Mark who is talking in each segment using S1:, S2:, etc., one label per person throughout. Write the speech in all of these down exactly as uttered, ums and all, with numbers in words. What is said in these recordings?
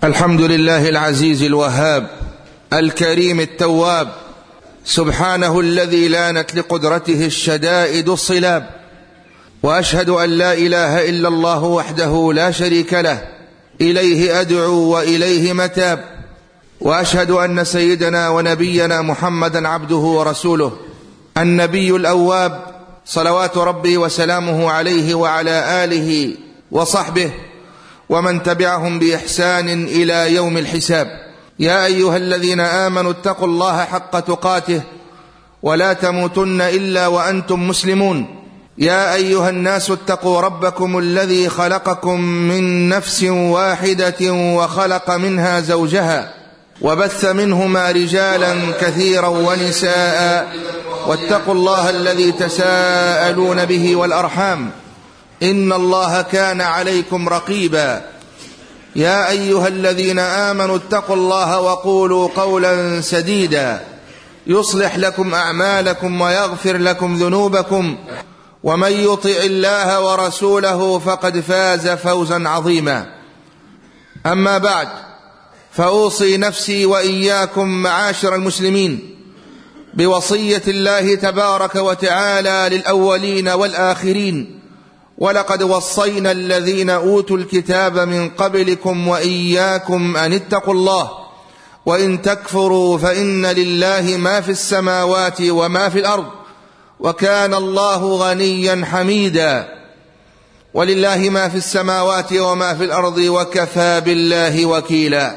S1: الحمد لله العزيز الوهاب الكريم التواب، سبحانه الذي لانت لقدرته الشدائد الصلاب، وأشهد أن لا إله إلا الله وحده لا شريك له، إليه أدعو وإليه متاب، وأشهد أن سيدنا ونبينا محمدا عبده ورسوله النبي الأواب، صلوات ربي وسلامه عليه وعلى آله وصحبه ومن تبعهم بإحسان إلى يوم الحساب. يا أيها الذين آمنوا اتقوا الله حق تقاته ولا تموتن إلا وأنتم مسلمون. يا أيها الناس اتقوا ربكم الذي خلقكم من نفس واحدة وخلق منها زوجها وبث منهما رجالا كثيرا ونساء، واتقوا الله الذي تساءلون به والأرحام إن الله كان عليكم رقيبا. يا أيها الذين آمنوا اتقوا الله وقولوا قولا سديدا يصلح لكم أعمالكم ويغفر لكم ذنوبكم، ومن يطع الله ورسوله فقد فاز فوزا عظيما. أما بعد، فأوصي نفسي وإياكم معاشر المسلمين بوصية الله تبارك وتعالى للأولين والآخرين: ولقد وصينا الذين أوتوا الكتاب من قبلكم وإياكم أن اتقوا الله وإن تكفروا فإن لله ما في السماوات وما في الأرض وكان الله غنيا حميدا. ولله ما في السماوات وما في الأرض وكفى بالله وكيلا.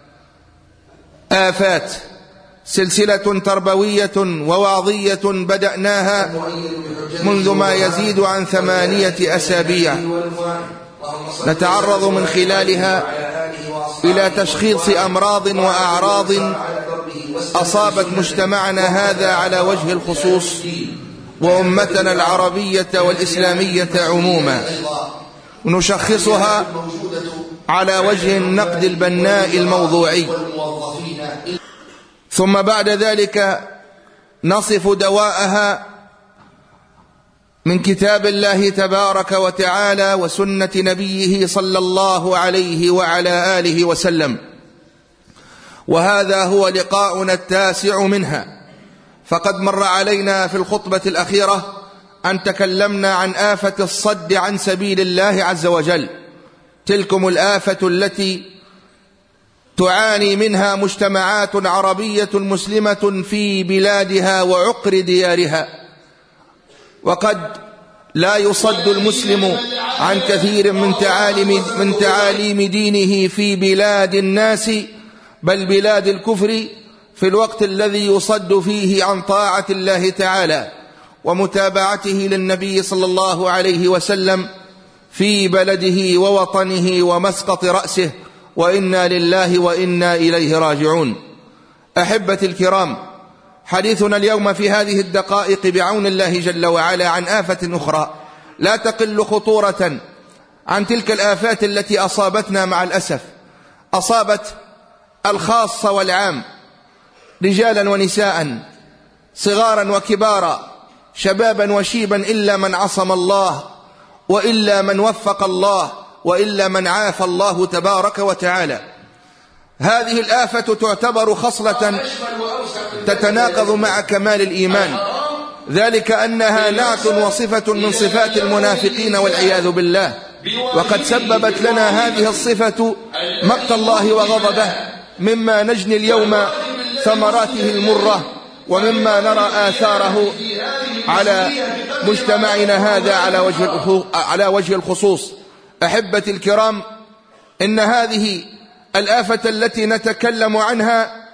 S1: آفات، سلسلة تربوية ووعظية بدأناها منذ ما يزيد عن ثمانية أسابيع، نتعرض من خلالها إلى تشخيص أمراض وأعراض أصابت مجتمعنا هذا على وجه الخصوص، وأمتنا العربية والإسلامية عموما، ونشخصها على وجه النقد البناء الموضوعي، ثم بعد ذلك نصف دواءها من كتاب الله تبارك وتعالى وسنة نبيه صلى الله عليه وعلى آله وسلم. وهذا هو لقاؤنا التاسع منها. فقد مر علينا في الخطبة الأخيرة أن تكلمنا عن آفة الصد عن سبيل الله عز وجل، تلكم الآفة التي تعاني منها مجتمعات عربية مسلمة في بلادها وعقر ديارها، وقد لا يصد المسلم عن كثير من تعاليم, من تعاليم دينه في بلاد الناس بل بلاد الكفر، في الوقت الذي يصد فيه عن طاعة الله تعالى ومتابعته للنبي صلى الله عليه وسلم في بلده ووطنه ومسقط رأسه، وإنا لله وإنا إليه راجعون. أحبتي الكرام، حديثنا اليوم في هذه الدقائق بعون الله جل وعلا عن آفة أخرى لا تقل خطورة عن تلك الآفات التي أصابتنا مع الأسف، أصابت الخاص والعام، رجالا ونساء، صغارا وكبارا، شبابا وشيبا، إلا من عصم الله، وإلا من وفق الله، وإلا من عافى الله تبارك وتعالى. هذه الآفة تعتبر خصلة تتناقض مع كمال الإيمان، ذلك أنها نعت وصفة من صفات المنافقين والعياذ بالله، وقد سببت لنا هذه الصفة مقت الله وغضبه، مما نجني اليوم ثمراته المرة، ومما نرى آثاره على مجتمعنا هذا على وجه على وجه الخصوص. أحبتي الكرام، إن هذه الآفة التي نتكلم عنها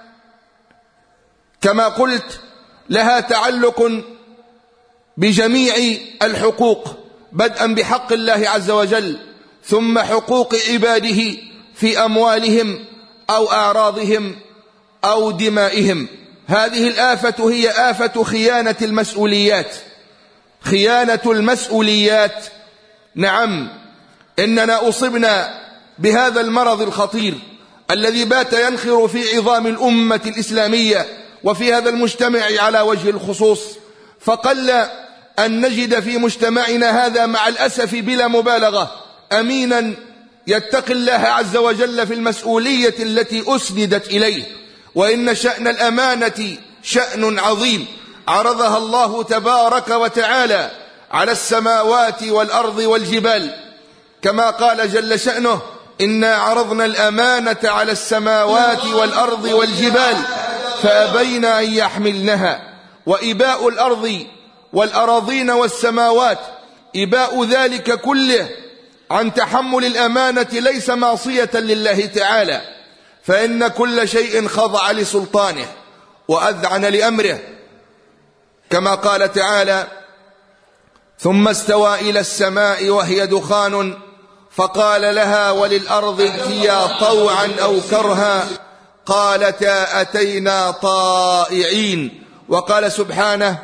S1: كما قلت لها تعلق بجميع الحقوق، بدءا بحق الله عز وجل، ثم حقوق عباده في أموالهم أو أعراضهم أو دمائهم. هذه الآفة هي آفة خيانة المسؤوليات، خيانة المسؤوليات. نعم، إننا أصبنا بهذا المرض الخطير الذي بات ينخر في عظام الأمة الإسلامية وفي هذا المجتمع على وجه الخصوص، فقل أن نجد في مجتمعنا هذا مع الأسف بلا مبالغة أمينا يتقي الله عز وجل في المسؤولية التي أسندت إليه. وإن شأن الأمانة شأن عظيم عرضها الله تبارك وتعالى على السماوات والأرض والجبال، كما قال جل شأنه: إنا عرضنا الأمانة على السماوات والأرض والجبال فأبين أن يحملنها. وإباء الأرض والأراضين والسماوات، إباء ذلك كله عن تحمل الأمانة ليس معصية لله تعالى، فإن كل شيء خضع لسلطانه وأذعن لأمره، كما قال تعالى: ثم استوى إلى السماء وهي دخان فقال لها وللأرض ائتيا طوعا أو كرها قالتا أتينا طائعين. وقال سبحانه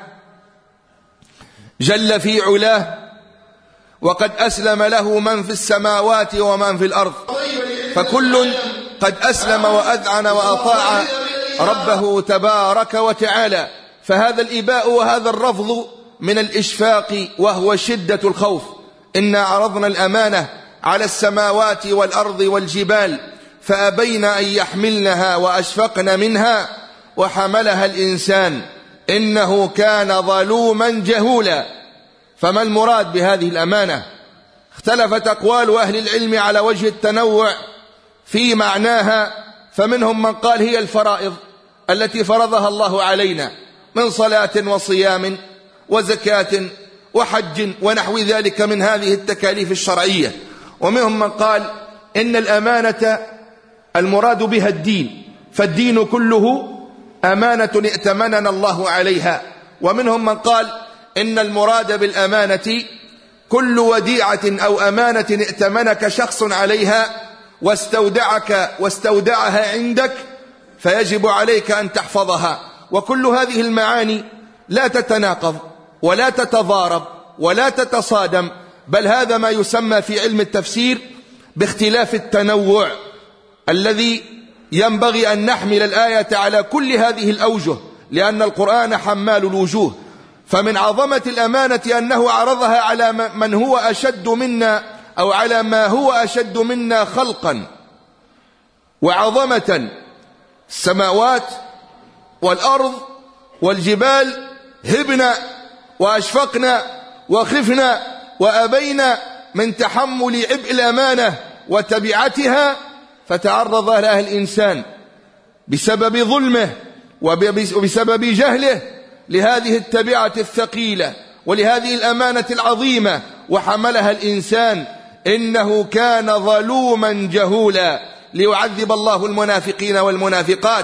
S1: جل في علاه: وقد أسلم له من في السماوات ومن في الأرض، فكل قد أسلم وأذعن وأطاع ربه تبارك وتعالى. فهذا الإباء وهذا الرفض من الإشفاق وهو شدة الخوف. إنا عرضنا الأمانة على السماوات والأرض والجبال فأبين أن يحملنها وأشفقن منها وحملها الإنسان إنه كان ظلوما جهولا. فما المراد بهذه الأمانة؟ اختلفت أقوال أهل العلم على وجه التنوع في معناها، فمنهم من قال هي الفرائض التي فرضها الله علينا من صلاة وصيام وزكاة وحج ونحو ذلك من هذه التكاليف الشرعية. ومنهم من قال إن الأمانة المراد بها الدين، فالدين كله أمانة ائتمننا الله عليها. ومنهم من قال إن المراد بالأمانة كل وديعة أو أمانة ائتمنك شخص عليها واستودعك واستودعها عندك فيجب عليك أن تحفظها. وكل هذه المعاني لا تتناقض ولا تتضارب ولا تتصادم، بل هذا ما يسمى في علم التفسير باختلاف التنوع، الذي ينبغي أن نحمل الآية على كل هذه الأوجه، لأن القرآن حمال الوجوه. فمن عظمة الأمانة أنه عرضها على من هو أشد منا أو على ما هو أشد منا خلقا وعظمة. السماوات والأرض والجبال هبنا وأشفقنا وخفنا وأبينا من تحمل عبء الأمانة وتبعتها، فتعرض لها الإنسان بسبب ظلمه وبسبب جهله لهذه التبعة الثقيلة ولهذه الأمانة العظيمة، وحملها الإنسان إنه كان ظلوما جهولا، ليعذب الله المنافقين والمنافقات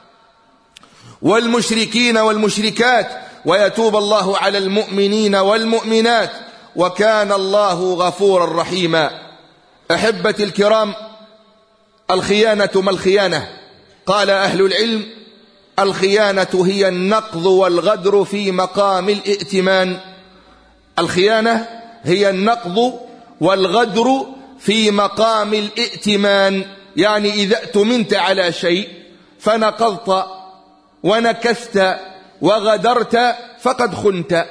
S1: والمشركين والمشركات ويتوب الله على المؤمنين والمؤمنات، وكان الله غفورا رحيما. أحبتي الكرام، الخيانة ما الخيانة؟ قال أهل العلم: الخيانة هي النقض والغدر في مقام الائتمان. الخيانة هي النقض والغدر في مقام الائتمان، يعني إذا ائتمنت على شيء فنقضت ونكثت وغدرت فقد خنت.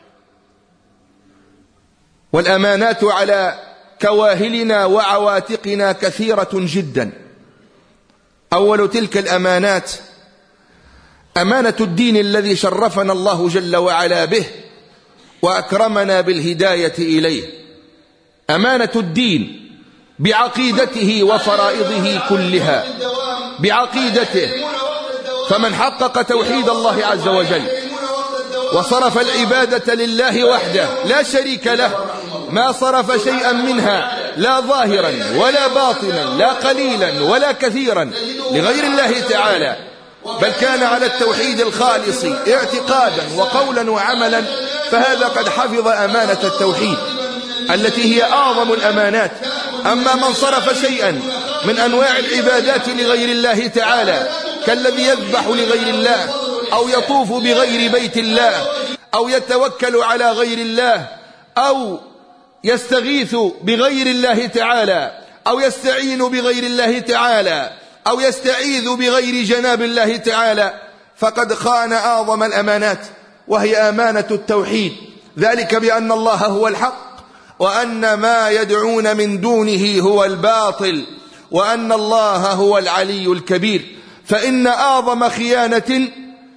S1: والأمانات على كواهلنا وعواتقنا كثيرة جدا. أول تلك الأمانات أمانة الدين الذي شرفنا الله جل وعلا به وأكرمنا بالهداية إليه، أمانة الدين بعقيدته وفرائضه كلها، بعقيدته. فمن حقق توحيد الله عز وجل وصرف العبادة لله وحده لا شريك له، ما صرف شيئا منها لا ظاهرا ولا باطنا لا قليلا ولا كثيرا لغير الله تعالى، بل كان على التوحيد الخالص اعتقادا وقولا وعملا، فهذا قد حفظ أمانة التوحيد التي هي أعظم الأمانات. أما من صرف شيئا من أنواع العبادات لغير الله تعالى، كالذي يذبح لغير الله أو يطوف بغير بيت الله أو يتوكل على غير الله أو يستغيث بغير الله تعالى أو يستعين بغير الله تعالى أو يستعيذ بغير جناب الله تعالى، فقد خان أعظم الأمانات، وهي أمانة التوحيد. ذلك بأن الله هو الحق وأن ما يدعون من دونه هو الباطل، وأن الله هو العلي الكبير. فإن أعظم خيانة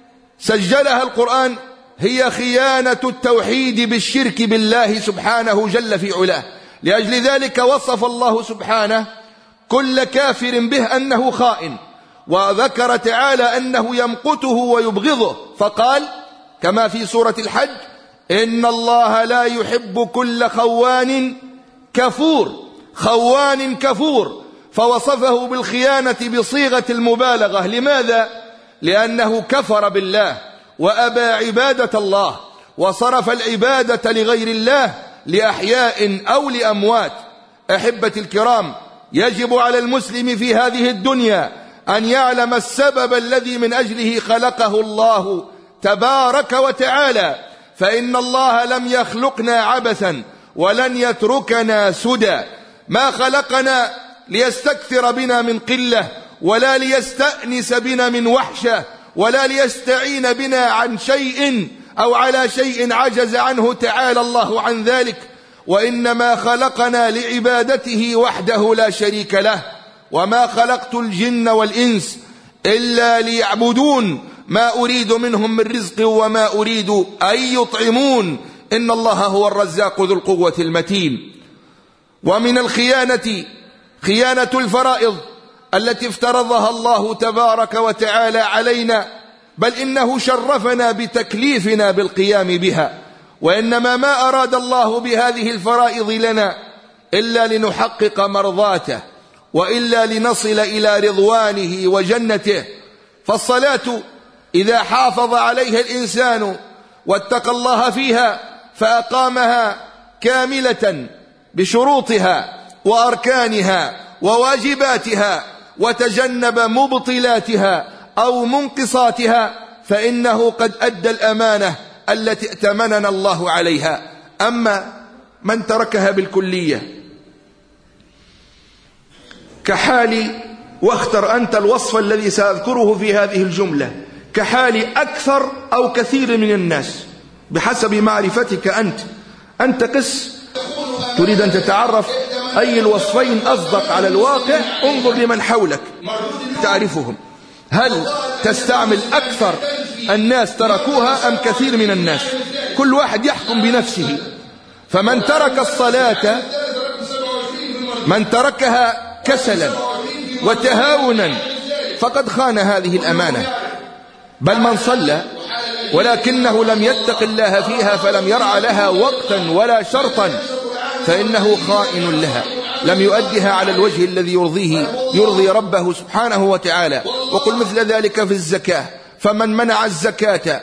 S1: سجلها القرآن هي خيانة التوحيد بالشرك بالله سبحانه جل في علاه. لأجل ذلك وصف الله سبحانه كل كافر به أنه خائن، وذكر تعالى أنه يمقته ويبغضه، فقال كما في سورة الحج: إن الله لا يحب كل خوان كفور. خوان كفور، فوصفه بالخيانة بصيغة المبالغة. لماذا؟ لأنه كفر بالله وأبى عبادة الله، وصرف العبادة لغير الله، لأحياء أو لأموات. أحبتي الكرام، يجب على المسلم في هذه الدنيا أن يعلم السبب الذي من أجله خلقه الله تبارك وتعالى، فإن الله لم يخلقنا عبثا ولن يتركنا سدى. ما خلقنا ليستكثر بنا من قلة، ولا ليستأنس بنا من وحشة، ولا ليستعين بنا عن شيء أو على شيء عجز عنه تعالى الله عن ذلك، وإنما خلقنا لعبادته وحده لا شريك له. وما خلقت الجن والإنس إلا ليعبدون ما أريد منهم من رزق وما أريد أن يطعمون إن الله هو الرزاق ذو القوة المتين. ومن الخيانة خيانة الفرائض التي افترضها الله تبارك وتعالى علينا، بل إنه شرفنا بتكليفنا بالقيام بها. وإنما ما أراد الله بهذه الفرائض لنا إلا لنحقق مرضاته، وإلا لنصل إلى رضوانه وجنته. فالصلاة إذا حافظ عليها الإنسان واتقى الله فيها فأقامها كاملة بشروطها وأركانها وواجباتها، وتجنب مبطلاتها أو منقصاتها، فإنه قد أدى الأمانة التي ائتمننا الله عليها. أما من تركها بالكلية كحال، واختر أنت الوصف الذي سأذكره في هذه الجملة، كحال أكثر أو كثير من الناس بحسب معرفتك أنت. أنت قس، تريد أن تتعرف أي الوصفين أصدق على الواقع، انظر لمن حولك تعرفهم. هل تستعمل أكثر الناس تركوها أم كثير من الناس؟ كل واحد يحكم بنفسه. فمن ترك الصلاة، من تركها كسلا وتهاونا فقد خان هذه الأمانة. بل من صلى ولكنه لم يتق الله فيها فلم يرعى لها وقتا ولا شرطا فإنه خائن لها، لم يؤدها على الوجه الذي يرضيه يرضي ربه سبحانه وتعالى. وقل مثل ذلك في الزكاة: فمن منع الزكاة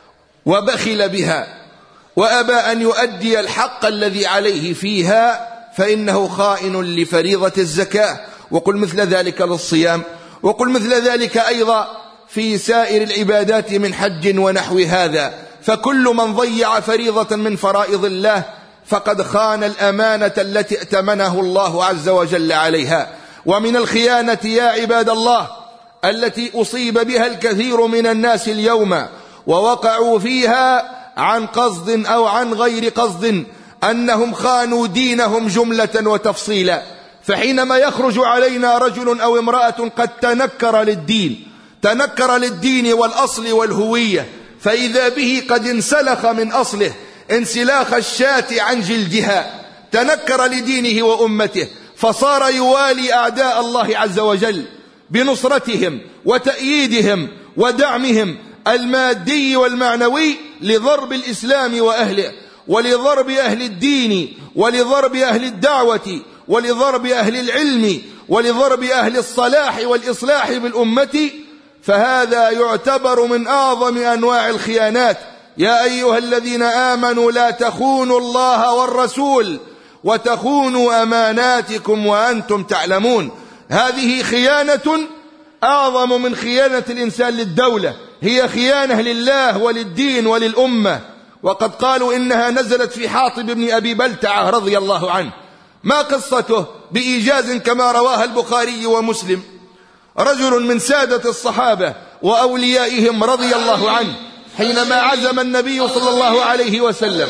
S1: وبخل بها وأبى أن يؤدي الحق الذي عليه فيها فإنه خائن لفريضة الزكاة. وقل مثل ذلك للصيام، وقل مثل ذلك أيضا في سائر العبادات من حج ونحو هذا. فكل من ضيع فريضة من فرائض الله فقد خان الأمانة التي ائتمنه الله عز وجل عليها. ومن الخيانة يا عباد الله التي أصيب بها الكثير من الناس اليوم ووقعوا فيها عن قصد أو عن غير قصد، أنهم خانوا دينهم جملة وتفصيلا. فحينما يخرج علينا رجل أو امرأة قد تنكر للدين، تنكر للدين والأصل والهوية، فإذا به قد انسلخ من أصله انسلاخ الشاة عن جلدها، تنكر لدينه وأمته، فصار يوالي أعداء الله عز وجل بنصرتهم وتأييدهم ودعمهم المادي والمعنوي لضرب الإسلام وأهله، ولضرب أهل الدين، ولضرب أهل الدعوة، ولضرب أهل العلم، ولضرب أهل الصلاح والإصلاح بالأمة. فهذا يعتبر من أعظم أنواع الخيانات. يا أيها الذين آمنوا لا تخونوا الله والرسول وتخونوا أماناتكم وأنتم تعلمون. هذه خيانة أعظم من خيانة الإنسان للدولة، هي خيانة لله وللدين وللأمة. وقد قالوا إنها نزلت في حاطب بن أبي بلتعة رضي الله عنه. ما قصته بإيجاز كما رواها البخاري ومسلم؟ رجل من سادة الصحابة وأوليائهم رضي الله عنه، حينما عزم النبي صلى الله عليه وسلم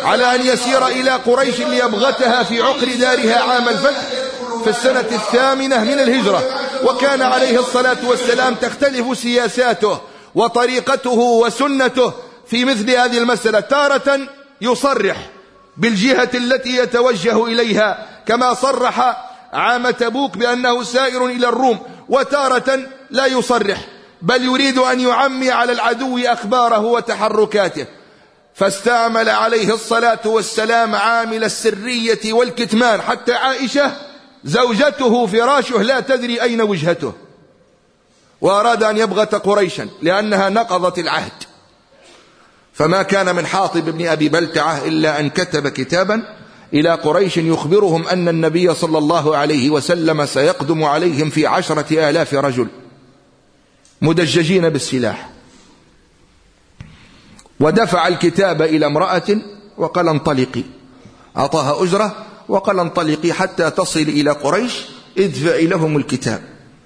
S1: على أن يسير إلى قريش ليبغتها في عقر دارها عام الفتح في السنة الثامنة من الهجرة. وكان عليه الصلاة والسلام تختلف سياساته وطريقته وسنته في مثل هذه المسألة. تارة يصرح بالجهة التي يتوجه إليها كما صرح عام تبوك بأنه سائر إلى الروم، وتارة لا يصرح بل يريد أن يعمي على العدو أخباره وتحركاته. فاستعمل عليه الصلاة والسلام عامل السرية والكتمان، حتى عائشة زوجته فراشه لا تدري أين وجهته، وأراد أن يبغت قريشا لأنها نقضت العهد. فما كان من حاطب بن أبي بلتعة إلا أن كتب كتابا إلى قريش يخبرهم أن النبي صلى الله عليه وسلم سيقدم عليهم في عشرة آلاف رجل مدججين بالسلاح، ودفع الكتاب إلى امرأة وقال انطلقي، أعطاها أجرة وقال انطلقي حتى تصل إلى قريش ادفعي لهم الكتاب.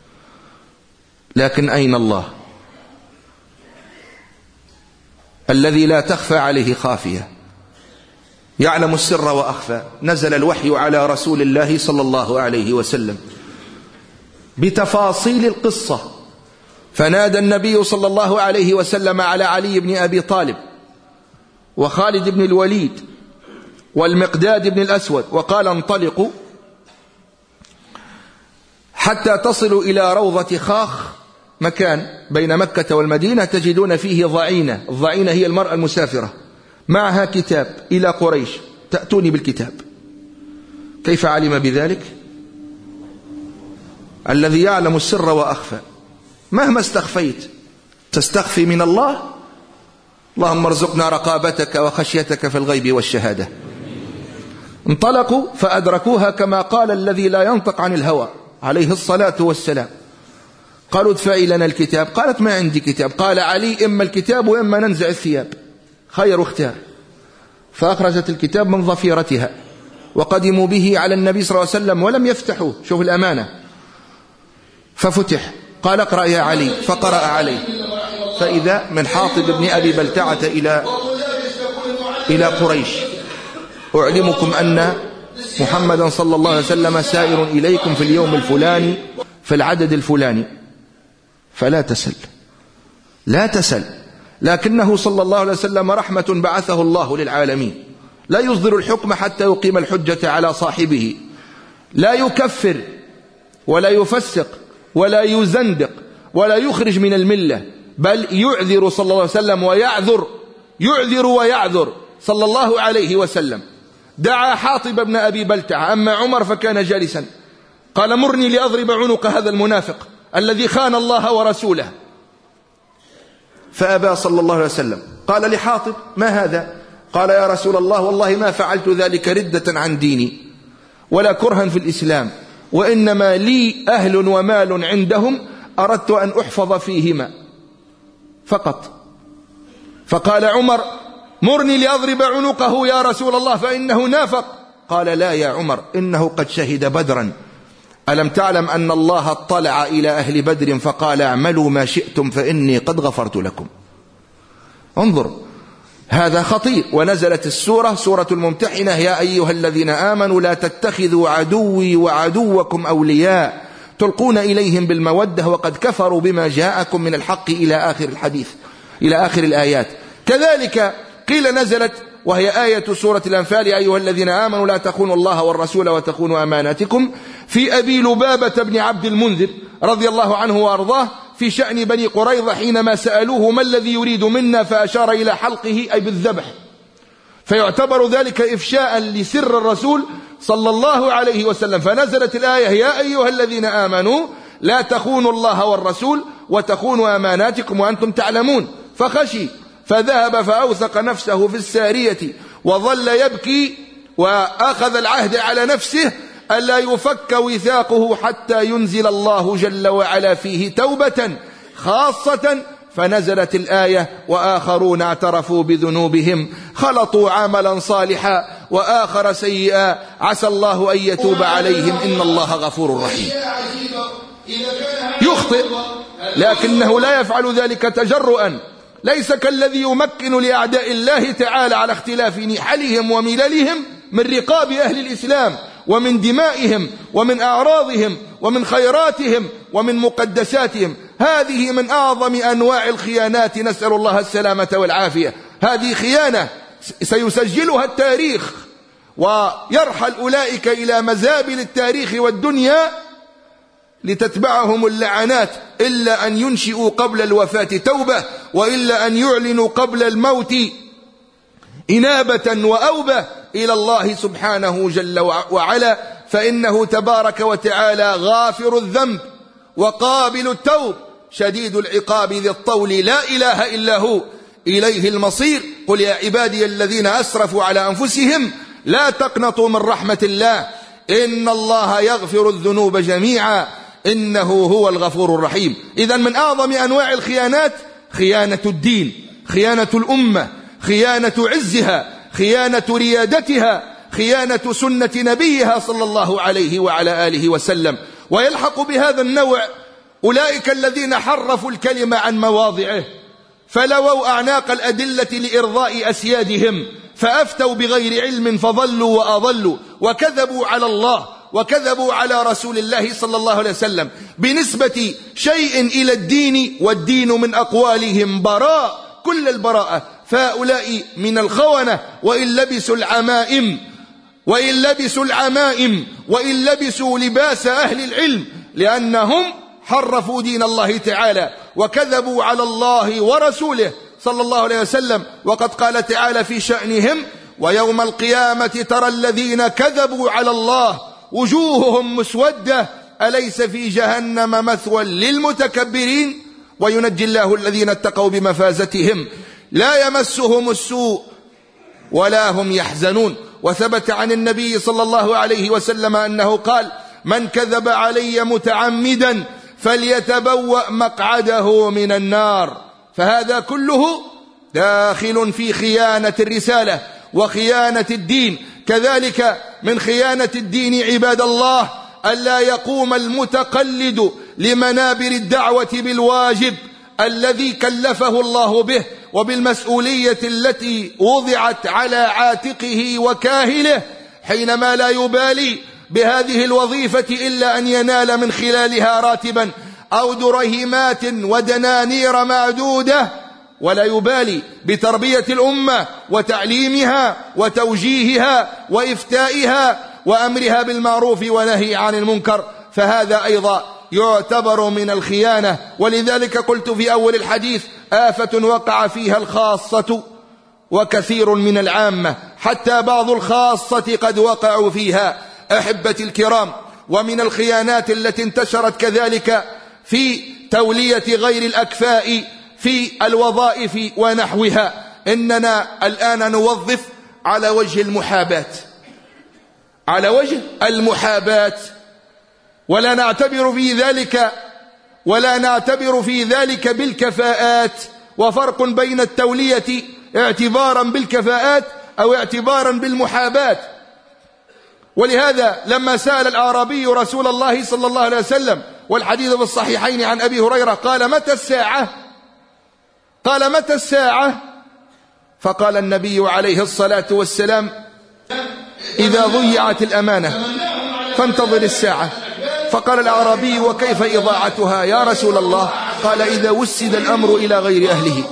S1: لكن أين الله الذي لا تخفى عليه خافية، يعلم السر وأخفى؟ نزل الوحي على رسول الله صلى الله عليه وسلم بتفاصيل القصة، فنادى النبي صلى الله عليه وسلم على علي بن أبي طالب وخالد بن الوليد والمقداد بن الأسود وقال انطلقوا حتى تصلوا إلى روضة خاخ، مكان بين مكة والمدينة تجدون فيه ضعينة. الضعينة هي المرأة المسافرة معها كتاب إلى قريش، تأتوني بالكتاب. كيف علم بذلك؟ الذي يعلم السر وأخفى. مهما استخفيت تستخفي من الله. اللهم ارزقنا رقابتك وخشيتك في الغيب والشهادة. انطلقوا فأدركوها كما قال الذي لا ينطق عن الهوى عليه الصلاة والسلام. قالوا ادفعي لنا الكتاب. قالت ما عندي كتاب. قال علي إما الكتاب وإما ننزع الثياب، خير واختار. فأخرجت الكتاب من ظفيرتها وقدموا به على النبي صلى الله عليه وسلم ولم يفتحوه. شوف الأمانة. ففتح. قال اقرأ يا علي، فقرأ عليه، فإذا من حاطب بن أبي بلتعة إلى إلى قريش: أعلمكم أن محمدا صلى الله عليه وسلم سائر إليكم في اليوم الفلاني في العدد الفلاني، فلا تسل لا تسل لكنه صلى الله عليه وسلم رحمة بعثه الله للعالمين، لا يصدر الحكم حتى يقيم الحجة على صاحبه، لا يكفر ولا يفسق ولا يزندق ولا يخرج من الملة، بل يعذر صلى الله عليه وسلم ويعذر يعذر ويعذر صلى الله عليه وسلم. دعا حاطب بن أبي بلتعة، أما عمر فكان جالسا، قال مرني لأضرب عنق هذا المنافق الذي خان الله ورسوله، فأبى صلى الله عليه وسلم. قال لحاطب: ما هذا؟ قال: يا رسول الله والله ما فعلت ذلك ردة عن ديني ولا كرها في الإسلام، وإنما لي أهل ومال عندهم أردت أن أحفظ فيهما فقط. فقال عمر: مرني لأضرب عنقه يا رسول الله فإنه نافق. قال: لا يا عمر، إنه قد شهد بدرا، ألم تعلم أن الله اطلع إلى أهل بدر فقال: اعملوا ما شئتم فإني قد غفرت لكم. انظر، هذا خطير. ونزلت السورة سورة الممتحنة: يا أيها الذين آمنوا لا تتخذوا عدوي وعدوكم أولياء تلقون إليهم بالمودة وقد كفروا بما جاءكم من الحق إلى آخر الحديث، إلى آخر الآيات. كذلك قيل نزلت وهي آية سورة الأنفال: يا أيها الذين آمنوا لا تخونوا الله والرسول وتخونوا أماناتكم، في أبي لبابة بن عبد المنذر رضي الله عنه وأرضاه في شأن بني قريظة حينما سألوه ما الذي يريد منا فأشار إلى حلقه أي بالذبح، فيعتبر ذلك إفشاء لسر الرسول صلى الله عليه وسلم. فنزلت الآية: يا أيها الذين آمنوا لا تخونوا الله والرسول وتخونوا أماناتكم وأنتم تعلمون. فخشي فذهب فأوثق نفسه في السارية وظل يبكي، وأخذ العهد على نفسه ألا يفك وثاقه حتى ينزل الله جل وعلا فيه توبة خاصة. فنزلت الآية: وآخرون اعترفوا بذنوبهم خلطوا عملا صالحا وآخر سيئا عسى الله أن يتوب عليهم إن الله غفور رحيم. يخطئ لكنه لا يفعل ذلك تجرؤا، ليس كالذي يمكن لأعداء الله تعالى على اختلاف نحلهم ومللهم من رقاب أهل الإسلام ومن دمائهم ومن أعراضهم ومن خيراتهم ومن مقدساتهم. هذه من أعظم أنواع الخيانات، نسأل الله السلامة والعافية. هذه خيانة سيسجلها التاريخ، ويرحل أولئك إلى مزابل التاريخ والدنيا لتتبعهم اللعنات، إلا أن ينشئوا قبل الوفاة توبة، وإلا أن يعلنوا قبل الموت إنابة وأوبة إلى الله سبحانه جل وعلا، فإنه تبارك وتعالى غافر الذنب وقابل التوب شديد العقاب ذي الطول، لا إله إلا هو، إليه المصير. قل يا عبادي الذين أسرفوا على أنفسهم لا تقنطوا من رحمة الله إن الله يغفر الذنوب جميعا إنه هو الغفور الرحيم. إذن من أعظم أنواع الخيانات خيانة الدين، خيانة الأمة، خيانة عزها، خيانة ريادتها، خيانة سنة نبيها صلى الله عليه وعلى آله وسلم. ويلحق بهذا النوع أولئك الذين حرفوا الكلمة عن مواضعه، فلووا أعناق الأدلة لإرضاء أسيادهم، فأفتوا بغير علم فضلوا وأضلوا، وكذبوا على الله وكذبوا على رسول الله صلى الله عليه وسلم بنسبة شيء إلى الدين، والدين من أقوالهم براء كل البراءة. فهؤلاء من الخونة، وإن لبسوا العمائم وإن لبسوا العمائم وإن لبسوا لباس أهل العلم، لأنهم حرفوا دين الله تعالى وكذبوا على الله ورسوله صلى الله عليه وسلم. وقد قال تعالى في شأنهم: ويوم القيامة ترى الذين كذبوا على الله وجوههم مسودة أليس في جهنم مثوى للمتكبرين وينجي الله الذين اتقوا بمفازتهم لا يمسهم السوء ولا هم يحزنون. وثبت عن النبي صلى الله عليه وسلم أنه قال: من كذب علي متعمدا فليتبوأ مقعده من النار. فهذا كله داخل في خيانة الرسالة وخيانة الدين. كذلك من خيانة الدين عباد الله ألا يقوم المتقلد لمنابر الدعوة بالواجب الذي كلفه الله به وبالمسؤولية التي وضعت على عاتقه وكاهله، حينما لا يبالي بهذه الوظيفة إلا أن ينال من خلالها راتبا أو درهمات ودنانير معدودة، ولا يبالي بتربية الأمة وتعليمها وتوجيهها وإفتائها وأمرها بالمعروف ونهي عن المنكر. فهذا أيضا يعتبر من الخيانة. ولذلك قلت في أول الحديث: آفة وقع فيها الخاصة وكثير من العامة، حتى بعض الخاصة قد وقعوا فيها. أحبتي الكرام، ومن الخيانات التي انتشرت كذلك في تولية غير الأكفاء في الوظائف ونحوها، إننا الآن نوظف على وجه المحاباة، على وجه المحاباة، ولا نعتبر في ذلك ولا نعتبر في ذلك بالكفاءات. وفرق بين التولية اعتبارا بالكفاءات أو اعتبارا بالمحاباة. ولهذا لما سأل الأعرابي رسول الله صلى الله عليه وسلم، والحديث في الصحيحين عن أبي هريرة، قال: متى الساعة؟ قال: متى الساعة؟ فقال النبي عليه الصلاة والسلام: إذا ضيعت الأمانة فانتظر الساعة. فقال الأعرابي: وكيف إضاعتها يا رسول الله؟ قال: إذا وسد الأمر إلى غير أهله،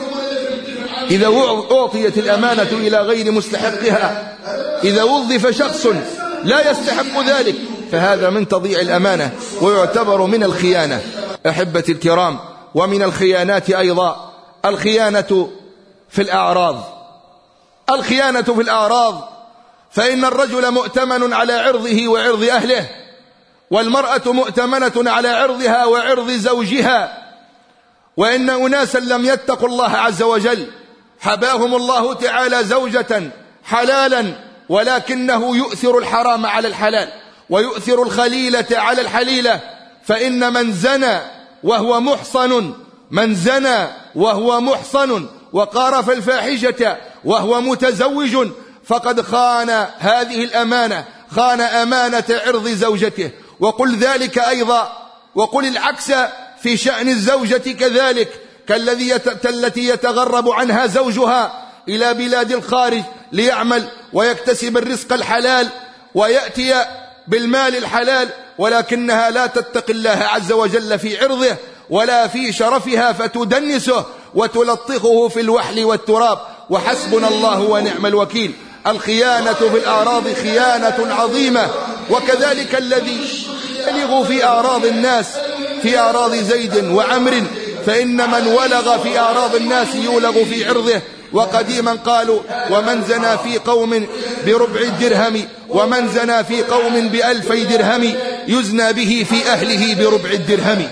S1: إذا أعطيت الأمانة إلى غير مستحقها، إذا وظف شخص لا يستحق ذلك، فهذا من تضييع الأمانة ويعتبر من الخيانة. أحبتي الكرام، ومن الخيانات أيضا الخيانة في الأعراض. الخيانة في الأعراض، فإن الرجل مؤتمن على عرضه وعرض أهله، والمرأة مؤتمنة على عرضها وعرض زوجها. وإن أناسا لم يتقوا الله عز وجل حباهم الله تعالى زوجة حلالا، ولكنه يؤثر الحرام على الحلال ويؤثر الخليلة على الحليلة. فإن من زنى وهو محصن من زنى وهو محصن وقارف الفاحشة وهو متزوج فقد خان هذه الأمانة، خان أمانة عرض زوجته. وقل ذلك أيضا، وقل العكس في شأن الزوجة كذلك. كالذي يت... التي يتغرب عنها زوجها إلى بلاد الخارج ليعمل ويكتسب الرزق الحلال ويأتي بالمال الحلال، ولكنها لا تتقي الله عز وجل في عرضه ولا في شرفها فتدنسه وتلطخه في الوحل والتراب. وحسبنا الله ونعم الوكيل. الخيانة في الأعراض خيانة عظيمة، وكذلك الذي يلغ في أعراض الناس، في أعراض زيد وعمر، فإن من ولغ في أعراض الناس يولغ في عرضه. وقديما قالوا: ومن زنى في قوم بربع الدرهم ومن زنى في قوم بألفي درهم يزنى به في أهله بربع الدرهم.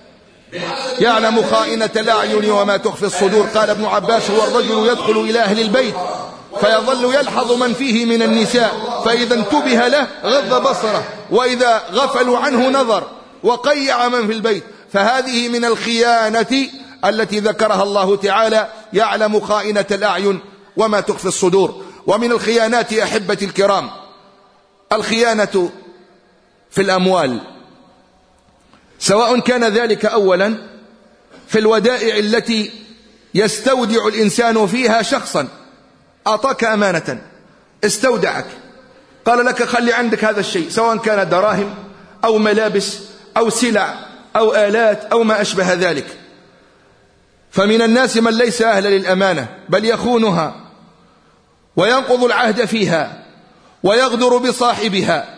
S1: يعلم خائنة الأعين وما تخفي الصدور. قال ابن عباس: هو الرجل يدخل إلى أهل البيت فيظل يلحظ من فيه من النساء، فإذا انتبه له غض بصره، وإذا غفلوا عنه نظر، وقيع من في البيت. فهذه من الخيانة التي ذكرها الله تعالى: يعلم خائنة الأعين وما تخفي الصدور. ومن الخيانات أحبتي الكرام الخيانة في الأموال، سواء كان ذلك أولا في الودائع التي يستودع الإنسان فيها شخصا. أعطاك أمانة، استودعك، قال لك: خلي عندك هذا الشيء، سواء كان دراهم أو ملابس أو سلع أو آلات أو ما أشبه ذلك. فمن الناس من ليس أهلا للأمانة، بل يخونها وينقض العهد فيها ويغدر بصاحبها.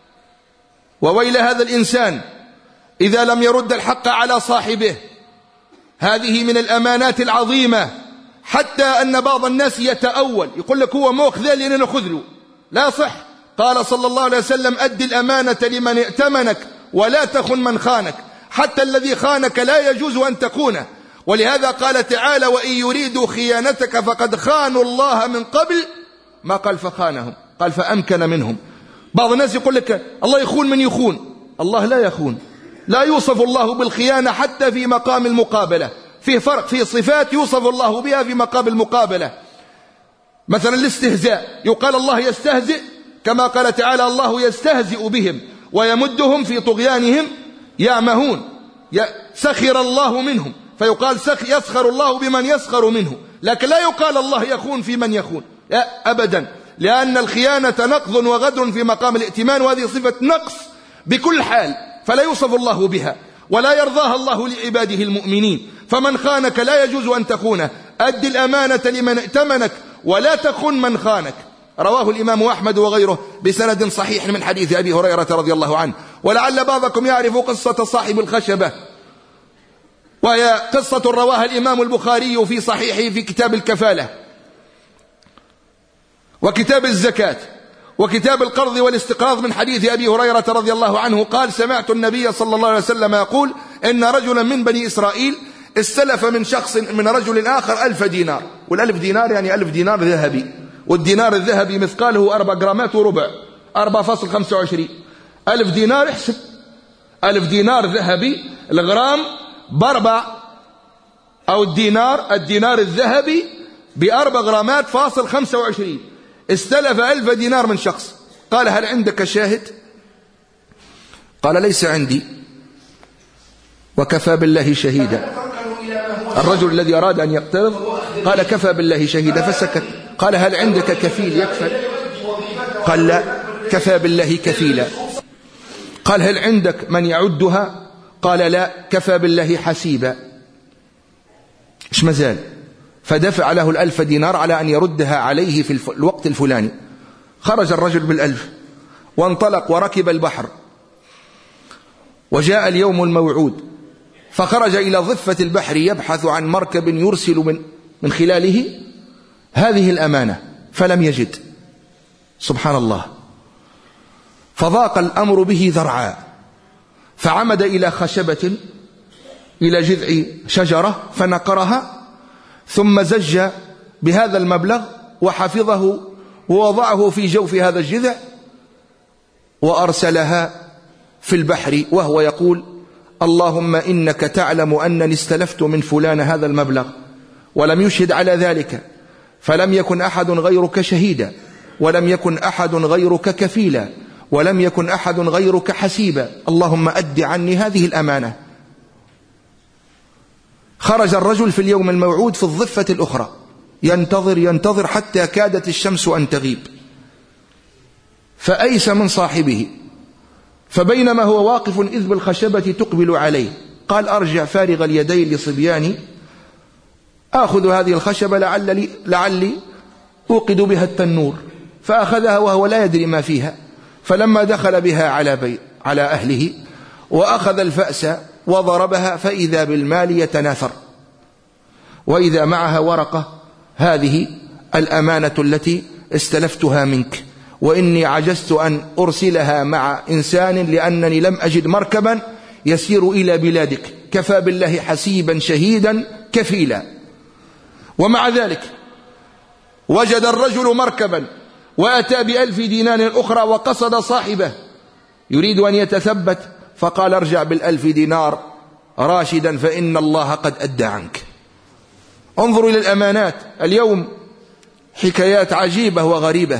S1: وويل هذا الإنسان إذا لم يرد الحق على صاحبه. هذه من الأمانات العظيمة، حتى أن بعض الناس يتأول، يقول لك: هو موخ ذا لأننا نأخذ له. لا صح. قال صلى الله عليه وسلم: أد الأمانة لمن ائتمنك ولا تخن من خانك. حتى الذي خانك لا يجوز أن تخونه. ولهذا قال تعالى: وإن يريدوا خيانتك فقد خانوا الله من قبل. ما قال فخانهم، قال فأمكن منهم. بعض الناس يقول لك: الله يخون من يخون. الله لا يخون، لا يوصف الله بالخيانة حتى في مقام المقابلة. فيه فرق، في صفات يوصف الله بها في مقام المقابلة. مثلا الاستهزاء، يقال الله يستهزئ، كما قال تعالى: الله يستهزئ بهم ويمدهم في طغيانهم يعمهون. سخر الله منهم، فيقال يسخر الله بمن يسخر منه، لكن لا يقال الله يخون في من يخون، لا أبدا، لأن الخيانة نقض وغدر في مقام الائتمان، وهذه صفة نقص بكل حال، فلا يوصف الله بها ولا يرضاها الله لعباده المؤمنين. فمن خانك لا يجوز أن تخونه. أد الأمانة لمن ائتمنك ولا تخن من خانك. رواه الإمام أحمد وغيره بسند صحيح من حديث أبي هريرة رضي الله عنه. ولعل بعضكم يعرف قصة صاحب الخشبة، وهي قصة رواها الإمام البخاري في صحيحه في كتاب الكفالة وكتاب الزكاة وكتاب القرض والاستقراض، من حديث أبي هريرة رضي الله عنه قال: سمعت النبي صلى الله عليه وسلم يقول: إن رجلا من بني إسرائيل استلف من شخص من رجل آخر ألف دينار. والألف دينار يعني ألف دينار ذهبي، والدينار الذهبي مثقاله أربع جرامات وربع، أربعة فاصل خمسة وعشرين. ألف دينار، احسب ألف دينار ذهبي، الغرام بأربع، أو الدينار الدينار الذهبي بأربع غرامات فاصل خمسة وعشرين. استلف ألف دينار من شخص. قال: هل عندك شاهد؟ قال: ليس عندي، وكفى بالله شهيدا. الرجل الذي أراد أن يقترض قال: كفى بالله شهيدا، فسكت. قال: هل عندك كفيل يكفل؟ قال: لا، كفى بالله كفيلا. قال: هل عندك من يعدها؟ قال: لا، كفى بالله حسيبا. ايش مازال؟ فدفع له الألف دينار على أن يردها عليه في الوقت الفلاني. خرج الرجل بالألف وانطلق وركب البحر، وجاء اليوم الموعود، فخرج إلى ضفة البحر يبحث عن مركب يرسل من من خلاله هذه الأمانة، فلم يجد. سبحان الله. فضاق الأمر به ذرعا، فعمد إلى خشبة، إلى جذع شجرة، فنقرها، ثم زج بهذا المبلغ وحفظه ووضعه في جوف هذا الجذع، وأرسلها في البحر وهو يقول: اللهم إنك تعلم أنني استلفت من فلان هذا المبلغ، ولم يشهد على ذلك، فلم يكن أحد غيرك شهيدا، ولم يكن أحد غيرك كفيلا، ولم يكن أحد غيرك حسيبا، اللهم أد عني هذه الأمانة. خرج الرجل في اليوم الموعود في الضفة الأخرى، ينتظر ينتظر حتى كادت الشمس أن تغيب، فأيس من صاحبه، فبينما هو واقف إذ بالخشبة تقبل عليه، قال أرجع فارغ اليدين لصبياني آخذ هذه الخشبة لعلي, لعلي أوقد بها التنور، فأخذها وهو لا يدري ما فيها، فلما دخل بها على, بي على أهله وأخذ الفأس وضربها فإذا بالمال يتناثر، وإذا معها ورقة: هذه الأمانة التي استلفتها منك، وإني عجزت أن أرسلها مع إنسان لأنني لم أجد مركبا يسير إلى بلادك، كفى بالله حسيبا شهيدا كفيلا. ومع ذلك وجد الرجل مركبا وأتى بألف دينار أخرى وقصد صاحبه يريد أن يتثبت، فقال: ارجع بالألف دينار راشدا فإن الله قد أدى عنك. انظروا إلى الأمانات. اليوم حكايات عجيبة وغريبة،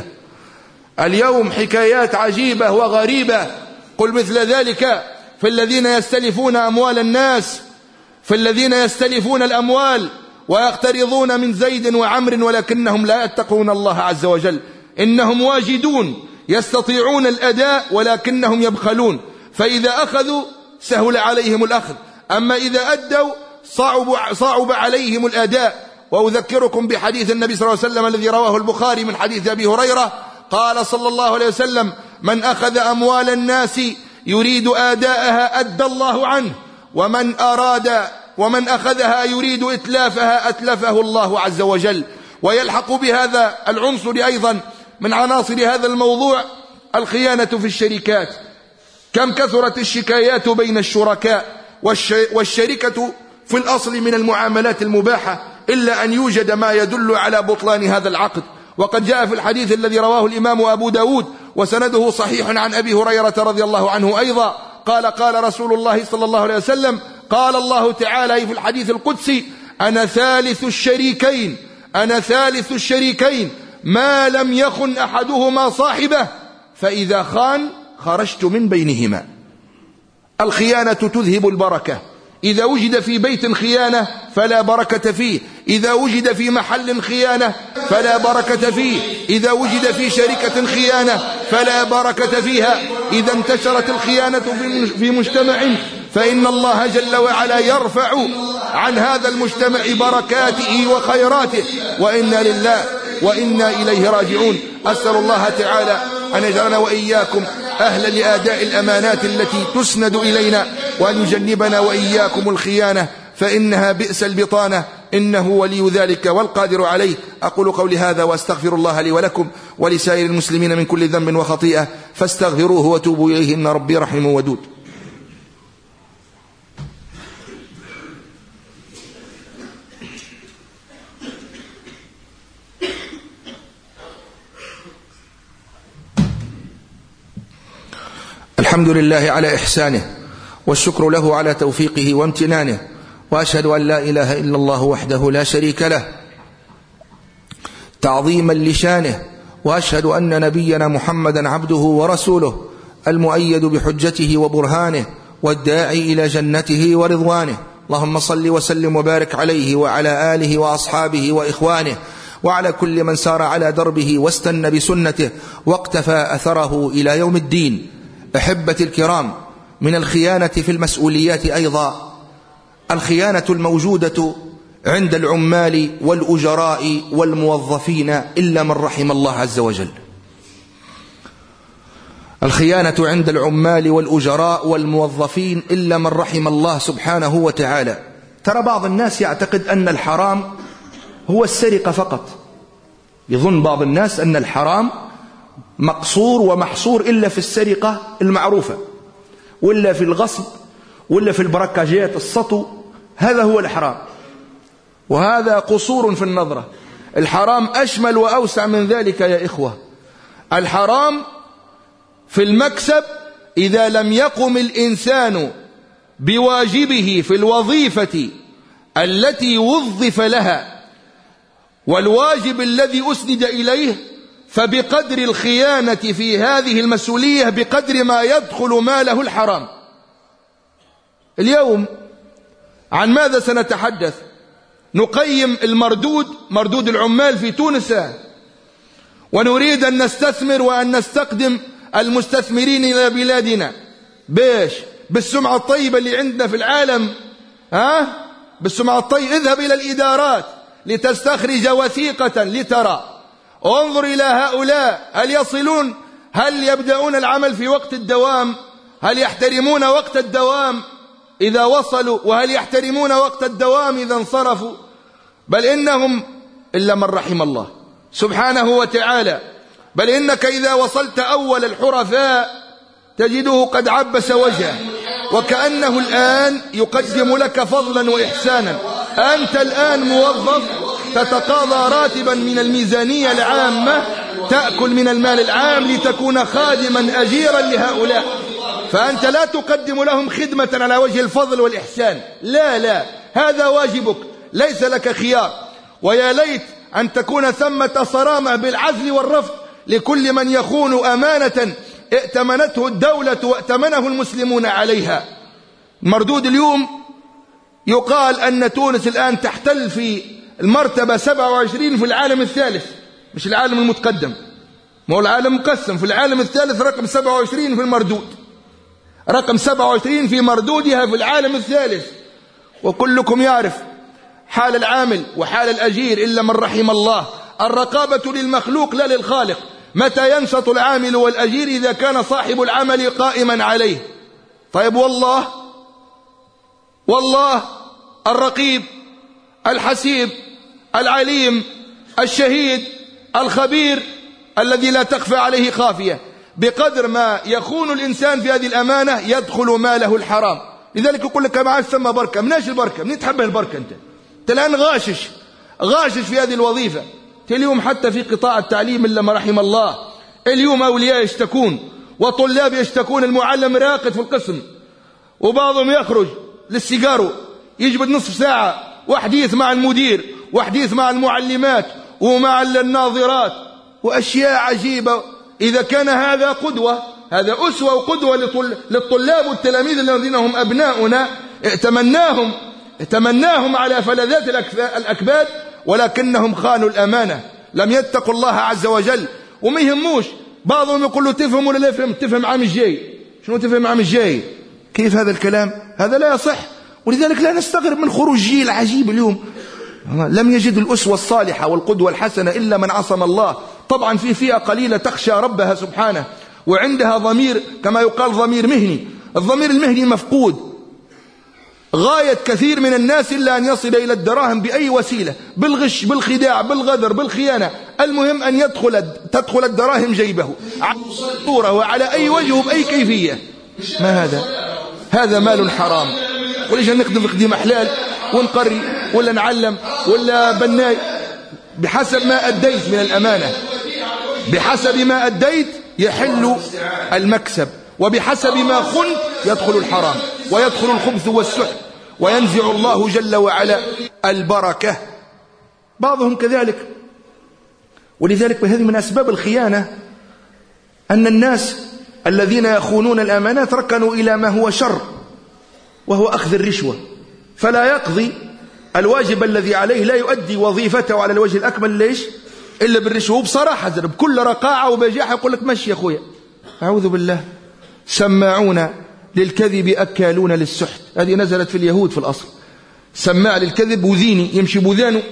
S1: اليوم حكايات عجيبة وغريبة. قل مثل ذلك في الذين يستلفون أموال الناس، في الذين يستلفون الأموال ويقترضون من زيد وعمر ولكنهم لا يتقون الله عز وجل. إنهم واجدون يستطيعون الأداء ولكنهم يبخلون، فإذا أخذوا سهل عليهم الأخذ، أما إذا أدوا صعب, صعب عليهم الأداء. وأذكركم بحديث النبي صلى الله عليه وسلم الذي رواه البخاري من حديث أبي هريرة، قال صلى الله عليه وسلم: من أخذ أموال الناس يريد آداءها أدى الله عنه، ومن أراد ومن أخذها يريد إتلافها أتلفه الله عز وجل. ويلحق بهذا العنصر أيضا من عناصر هذا الموضوع الخيانة في الشركات. كم كثرت الشكايات بين الشركاء، والشركة في الأصل من المعاملات المباحة إلا أن يوجد ما يدل على بطلان هذا العقد. وقد جاء في الحديث الذي رواه الإمام أبو داود وسنده صحيح عن أبي هريرة رضي الله عنه أيضا قال: قال رسول الله صلى الله عليه وسلم: قال الله تعالى في الحديث القدسي: أنا ثالث الشريكين أنا ثالث الشريكين ما لم يخن أحدهما صاحبه، فإذا خان خرجت من بينهما. الخيانة تذهب البركة. إذا وجد في بيت خيانة فلا بركة فيه، إذا وجد في محل خيانة فلا بركة فيه، إذا وجد في شركة خيانة فلا بركة فيها. إذا انتشرت الخيانة في مجتمع فإن الله جل وعلا يرفع عن هذا المجتمع بركاته وخيراته، وإنا لله وإنا إليه راجعون. أسأل الله تعالى أن يجعلنا وإياكم أهلا لأداء الأمانات التي تسند إلينا، وأن يجنبنا وإياكم الخيانة فإنها بئس البطانة، إنه ولي ذلك والقادر عليه. أقول قولي هذا وأستغفر الله لي ولكم ولسائر المسلمين من كل ذنب وخطيئة، فاستغفروه وتوبوا إليه إن ربي رحيم ودود. الحمد لله على إحسانه، والشكر له على توفيقه وامتنانه، وأشهد أن لا إله إلا الله وحده لا شريك له تعظيما لشانه، وأشهد أن نبينا محمدا عبده ورسوله المؤيد بحجته وبرهانه والداعي إلى جنته ورضوانه. اللهم صل وسلم وبارك عليه وعلى آله وأصحابه وإخوانه وعلى كل من سار على دربه واستنى بسنته واقتفى أثره إلى يوم الدين. أحبتي الكرام، من الخيانة في المسؤوليات أيضا الخيانة الموجودة عند العمال والأجراء والموظفين إلا من رحم الله عز وجل. الخيانة عند العمال والأجراء والموظفين إلا من رحم الله سبحانه وتعالى. ترى بعض الناس يعتقد أن الحرام هو السرقة فقط، يظن بعض الناس أن الحرام مقصور ومحصور إلا في السرقة المعروفة، ولا في الغصب، ولا في البركاجات السطو، هذا هو الحرام، وهذا قصور في النظرة. الحرام أشمل وأوسع من ذلك يا إخوة. الحرام في المكسب إذا لم يقم الإنسان بواجبه في الوظيفة التي وظف لها والواجب الذي أسند إليه، فبقدر الخيانة في هذه المسؤولية بقدر ما يدخل ماله الحرام. اليوم عن ماذا سنتحدث؟ نقيم المردود، مردود العمال في تونس، ونريد أن نستثمر وأن نستقدم المستثمرين إلى بلادنا. بيش؟ بالسمعة الطيبة اللي عندنا في العالم، ها؟ بالسمعة الطيبة. اذهب إلى الإدارات لتستخرج وثيقة لترى، انظر إلى هؤلاء، هل يصلون، هل يبدأون العمل في وقت الدوام، هل يحترمون وقت الدوام إذا وصلوا، وهل يحترمون وقت الدوام إذا انصرفوا؟ بل إنهم إلا من رحم الله سبحانه وتعالى. بل إنك إذا وصلت أول الحرفاء تجده قد عبس وجهه، وكأنه الآن يقدم لك فضلا وإحسانا. أنت الآن موظف تتقاضى راتبا من الميزانية العامة، تأكل من المال العام لتكون خادما أجيرا لهؤلاء، فأنت لا تقدم لهم خدمة على وجه الفضل والإحسان، لا لا، هذا واجبك، ليس لك خيار. ويا ليت أن تكون ثمة صرامة بالعزل والرفض لكل من يخون أمانة ائتمنته الدولة وائتمنه المسلمون عليها. مردود اليوم يقال أن تونس الآن تحتل في المرتبة سبعة وعشرين في العالم الثالث، مش العالم المتقدم، ما هو العالم مقسم، في العالم الثالث رقم سبعة وعشرين في المردود، رقم سبعة وعشرين في مردودها في العالم الثالث. وكلكم يعرف حال العامل وحال الأجير إلا من رحم الله. الرقابة للمخلوق لا للخالق. متى ينشط العامل والأجير؟ إذا كان صاحب العمل قائما عليه. طيب والله والله الرقيب الحسيب العليم الشهيد الخبير الذي لا تخفى عليه خافية، بقدر ما يخون الإنسان في هذه الأمانة يدخل ماله الحرام. لذلك يقول لك معاش ثم بركة. مناش البركة؟ منين تحبها البركة؟ أنت أنت الآن غاشش غاشش في هذه الوظيفة. اليوم حتى في قطاع التعليم إلا ما رحم الله، اليوم أولياء يشتكون وطلاب يشتكون، المعلم راقد في القسم وبعضهم يخرج للسيجارو، يجبد نصف ساعة وحديث مع المدير وحديث مع المعلمات ومع الناظرات وأشياء عجيبة. إذا كان هذا قدوة، هذا أسوة وقدوة للطلاب والتلاميذ الذين هم أبناؤنا، ائتمناهم ائتمناهم على فلذات الأكباد، ولكنهم خانوا الأمانة، لم يتقوا الله عز وجل وما يهموش. بعضهم يقول له تفهم ولا لا يفهم؟ تفهم عام الجاي. شنو تفهم عام الجاي؟ كيف هذا الكلام؟ هذا لا يصح. ولذلك لا نستغرب من خروج جيل عجيب اليوم لم يجد الأسوة الصالحة والقدوة الحسنة إلا من عصم الله. طبعا في فئة قليلة تخشى ربها سبحانه وعندها ضمير، كما يقال ضمير مهني. الضمير المهني مفقود. غاية كثير من الناس إلا أن يصل إلى الدراهم بأي وسيلة، بالغش بالخداع بالغدر بالخيانة، المهم أن يدخل تدخل الدراهم جيبه على صورة وعلى أي وجه وبأي كيفية. ما هذا؟ هذا مال حرام. وليش نخدم في خدمة حلال ونقري ولا نعلم ولا بناي؟ بحسب ما أديت من الأمانة، بحسب ما أديت يحل المكسب، وبحسب ما خنت يدخل الحرام ويدخل الخبث والسحت وينزع الله جل وعلا البركة. بعضهم كذلك. ولذلك هذه من أسباب الخيانة أن الناس الذين يخونون الأمانات ركنوا إلى ما هو شر، وهو أخذ الرشوة، فلا يقضي الواجب الذي عليه، لا يؤدي وظيفته على الوجه الأكمل. ليش؟ إلا بالرشوة. وبصراحة بكل رقاعة وبجاحة يقول لك مشي يا أخويا. أعوذ بالله. سماعون للكذب أكالون للسحت. هذه نزلت في اليهود في الأصل. سماع للكذب بوذيني، يمشي بوذانه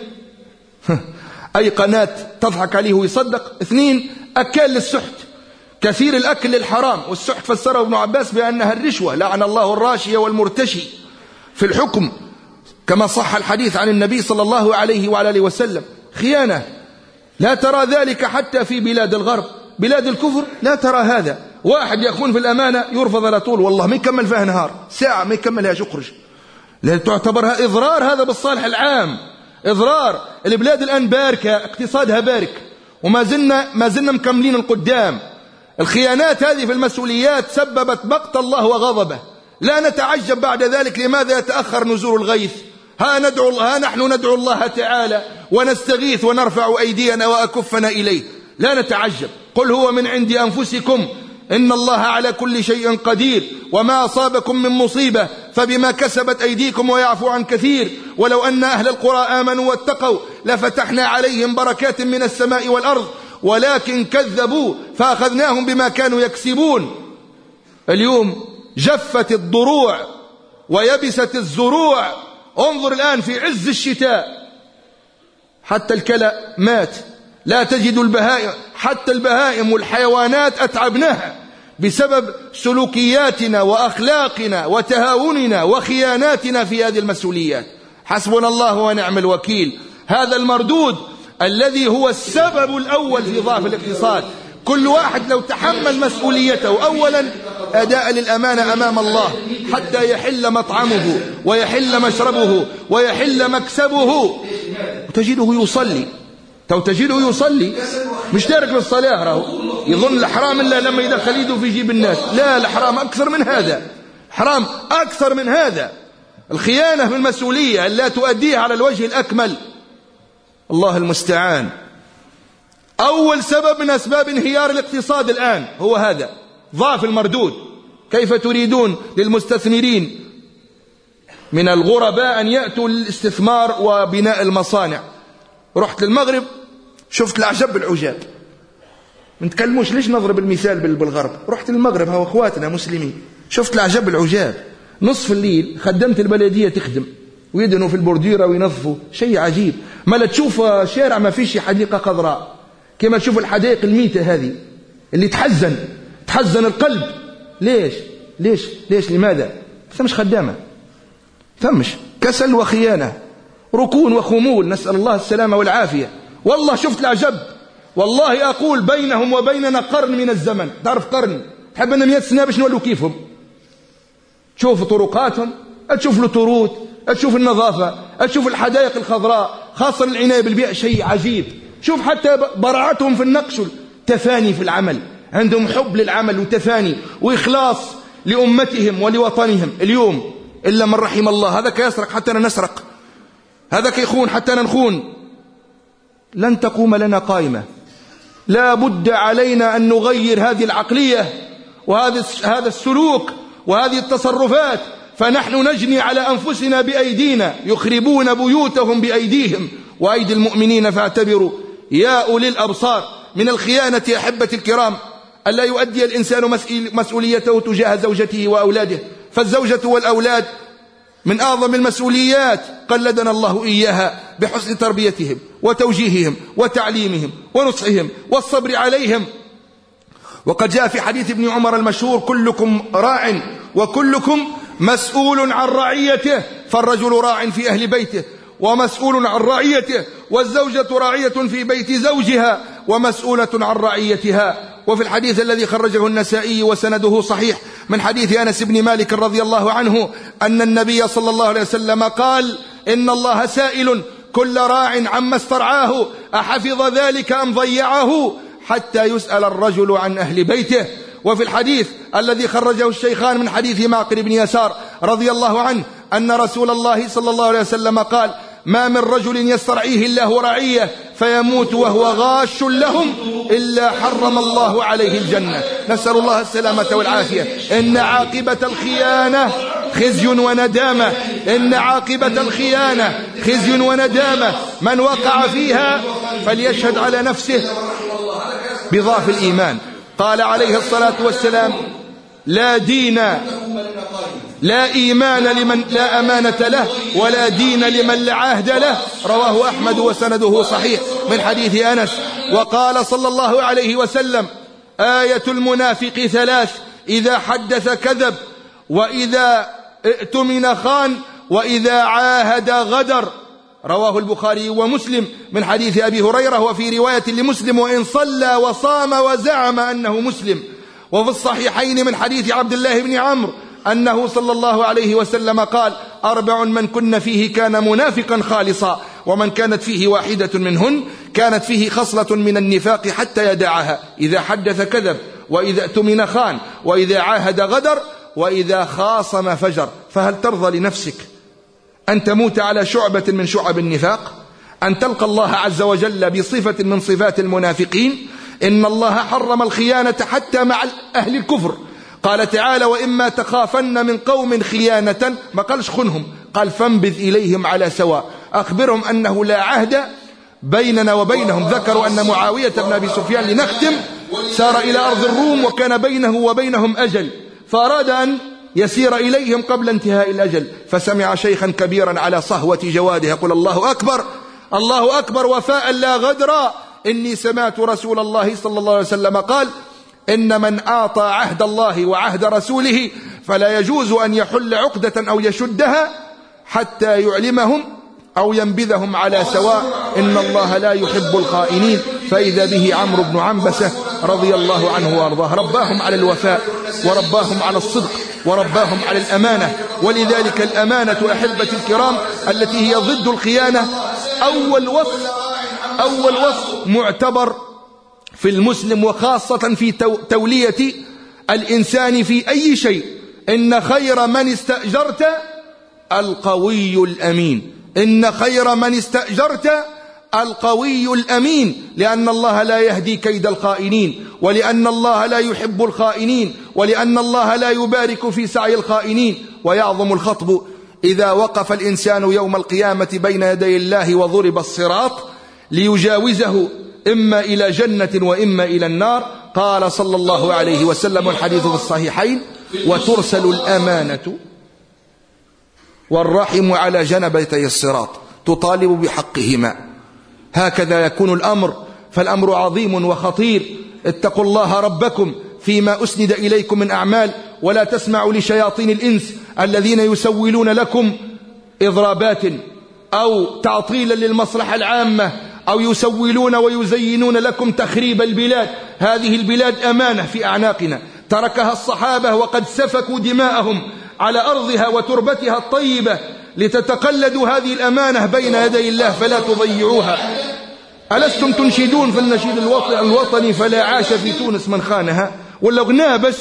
S1: أي قناة تضحك عليه ويصدق. اثنين، أكال للسحت، كثير الأكل للحرام. والسحت فسره ابن عباس بأنها الرشوة، لعن الله الراشي والمرتشي في الحكم، كما صح الحديث عن النبي صلى الله عليه وعلى آله وسلم. خيانة لا ترى ذلك حتى في بلاد الغرب، بلاد الكفر لا ترى هذا. واحد يخون في الأمانة يرفض على طول، والله ما يكمل فيها نهار، ساعة ما يكملها يخرج، لأن تعتبرها إضرار هذا بالصالح العام، إضرار. البلاد الآن باركة، اقتصادها بارك، وما زلنا ما زلنا مكملين القدام. الخيانات هذه في المسؤوليات سببت مقت الله وغضبه. لا نتعجب بعد ذلك لماذا يتأخر نزول الغيث. ها ندعو ها نحن ندعو الله تعالى ونستغيث ونرفع أيدينا وأكفنا إليه، لا نتعجب. قل هو من عند أنفسكم إن الله على كل شيء قدير، وما أصابكم من مصيبة فبما كسبت أيديكم ويعفو عن كثير. ولو أن أهل القرى آمنوا واتقوا لفتحنا عليهم بركات من السماء والأرض ولكن كذبوا فأخذناهم بما كانوا يكسبون. اليوم جفت الضروع ويبست الزروع. انظر الآن في عز الشتاء حتى الكلأ مات، لا تجد البهائم، حتى البهائم والحيوانات أتعبناها بسبب سلوكياتنا وأخلاقنا وتهاوننا وخياناتنا في هذه المسؤوليات. حسبنا الله ونعم الوكيل. هذا المردود الذي هو السبب الأول في ضعف الاقتصاد. كل واحد لو تحمل مسؤوليته أولا أداء للأمانة أمام الله حتى يحل مطعمه ويحل مشربه ويحل مكسبه، وتجده يصلي تجده يصلي مش تارك للصلاة، راهو يظن الحرام إلا لما يدخل يده في جيب الناس. لا، الحرام أكثر من هذا، حرام أكثر من هذا. الخيانة في المسؤولية لا تؤديها على الوجه الأكمل. الله المستعان. أول سبب من أسباب انهيار الاقتصاد الآن هو هذا، ضعف المردود. كيف تريدون للمستثمرين من الغرباء أن يأتوا للاستثمار وبناء المصانع؟ رحت للمغرب شفت العجب العجاب. ما نتكلموش ليش نضرب المثال بالغرب. رحت للمغرب، هو اخواتنا مسلمين، شفت العجب العجاب. نصف الليل خدمت البلدية تخدم ويدهنوا في البرديرة وينظفوا، شيء عجيب. ما لا تشوف شارع ما فيش حديقة خضراء، كما تشوف الحدائق الميتة هذه اللي تحزن تحزن القلب. ليش ليش ليش لماذا؟ ثمش خدامة، ثمش كسل وخيانة، ركون وخمول، نسأل الله السلامة والعافية. والله شفت العجب، والله أقول بينهم وبيننا قرن من الزمن. تعرف قرن، تحب أن مئة سنة باش نولوا كيفهم. تشوف طرقاتهم، تشوف الطرود، تشوف النظافة، تشوف الحدائق الخضراء، خاصة العناية بالبيئة، شيء عجيب. شوف حتى براعتهم في النقش، تفاني في العمل، عندهم حب للعمل وتفاني وإخلاص لأمتهم ولوطنهم. اليوم إلا من رحم الله، هذاك يسرق حتى نسرق، هذاك يخون حتى نخون. لن تقوم لنا قائمة. لا بد علينا أن نغير هذه العقلية وهذا هذا السلوك وهذه التصرفات، فنحن نجني على أنفسنا بأيدينا، يخربون بيوتهم بأيديهم وأيدي المؤمنين فاعتبروا يا أولي الأبصار. من الخيانة يا أحبتي الكرام ألا يؤدي الإنسان مسؤوليته تجاه زوجته وأولاده، فالزوجة والأولاد من أعظم المسؤوليات قلدنا الله إياها بحسن تربيتهم وتوجيههم وتعليمهم ونصحهم والصبر عليهم. وقد جاء في حديث ابن عمر المشهور: كلكم راع وكلكم مسؤول عن رعيته، فالرجل راع في أهل بيته ومسؤول عن رعيته، والزوجة راعية في بيت زوجها ومسؤولة عن رعيتها. وفي الحديث الذي خرجه النسائي وسنده صحيح من حديث أنس بن مالك رضي الله عنه أن النبي صلى الله عليه وسلم قال: إن الله سائل كل راع عما استرعاه أحفظ ذلك أم ضيعه، حتى يسأل الرجل عن أهل بيته. وفي الحديث الذي خرجه الشيخان من حديث معقل بن يسار رضي الله عنه أن رسول الله صلى الله عليه وسلم قال: ما من رجل يسترعيه الله رعية فيموت وهو غاش لهم إلا حرم الله عليه الجنة. نسأل الله السلامة والعافية. إن عاقبة الخيانة خزي وندامة، إن عاقبة الخيانة خزي وندامة. من وقع فيها فليشهد على نفسه بضعف الإيمان. قال عليه الصلاة والسلام: لا دين لا إيمان لمن لا أمانة له، ولا دين لمن لا عهد له. رواه أحمد وسنده صحيح من حديث أنس. وقال صلى الله عليه وسلم: آية المنافق ثلاث: إذا حدث كذب، وإذا ائتمن خان، وإذا عاهد غدر. رواه البخاري ومسلم من حديث أبي هريرة، وفي رواية لمسلم: وإن صلى وصام وزعم أنه مسلم. وفي الصحيحين من حديث عبد الله بن عمرو أنه صلى الله عليه وسلم قال: أربع من كن فيه كان منافقا خالصا، ومن كانت فيه واحدة منهن كانت فيه خصلة من النفاق حتى يدعها: إذا حدث كذب، وإذا اؤتمن خان، وإذا عاهد غدر، وإذا خاصم فجر. فهل ترضى لنفسك أن تموت على شعبة من شعب النفاق؟ أن تلقى الله عز وجل بصفة من صفات المنافقين؟ إن الله حرم الخيانة حتى مع أهل الكفر، قال تعالى وإما تخافن من قوم خيانة، ما قالش خنهم، قال فانبذ إليهم على سواء، أخبرهم أنه لا عهد بيننا وبينهم. ذكروا أن معاوية بن أبي سفيان لنختم سار إلى أرض الروم وكان بينه وبينهم أجل، فأراد أن يسير إليهم قبل انتهاء الأجل، فسمع شيخا كبيرا على صهوة جواده يقول الله أكبر الله أكبر وفاء لا غدرا، إني سمعت رسول الله صلى الله عليه وسلم قال إن من أعطى عهد الله وعهد رسوله فلا يجوز أن يحل عقدة أو يشدها حتى يعلمهم أو ينبذهم على سواء، إن الله لا يحب الخائنين. فإذا به عمرو بن عنبسة رضي الله عنه وارضاه، رباهم على الوفاء ورباهم على الصدق ورباهم على الأمانة. ولذلك الأمانة أحبة الكرام التي هي ضد الخيانة أول وصف أول وصف معتبر في المسلم، وخاصة في تولية الإنسان في أي شيء. إن خير من استأجرت القوي الأمين، إن خير من استأجرت القوي الأمين، لأن الله لا يهدي كيد الخائنين، ولأن الله لا يحب الخائنين، ولأن الله لا يبارك في سعي الخائنين. ويعظم الخطب إذا وقف الإنسان يوم القيامة بين يدي الله وضرب الصراط ليجاوزه إما إلى جنة وإما إلى النار. قال صلى الله عليه وسلم الحديث في الصحيحين وترسل الأمانة والرحم على جنبتي الصراط تطالب بحقهما. هكذا يكون الأمر، فالأمر عظيم وخطير. اتقوا الله ربكم فيما أسند إليكم من أعمال، ولا تسمعوا لشياطين الإنس الذين يسولون لكم إضرابات أو تعطيلا للمصلحة العامة، أو يسولون ويزينون لكم تخريب البلاد. هذه البلاد أمانة في أعناقنا تركها الصحابة وقد سفكوا دماءهم على أرضها وتربتها الطيبة لتتقلدوا هذه الأمانة بين يدي الله، فلا تضيعوها. ألستم تنشدون في النشيد الوطني فلا عاش في تونس من خانها؟ ولا غناه بس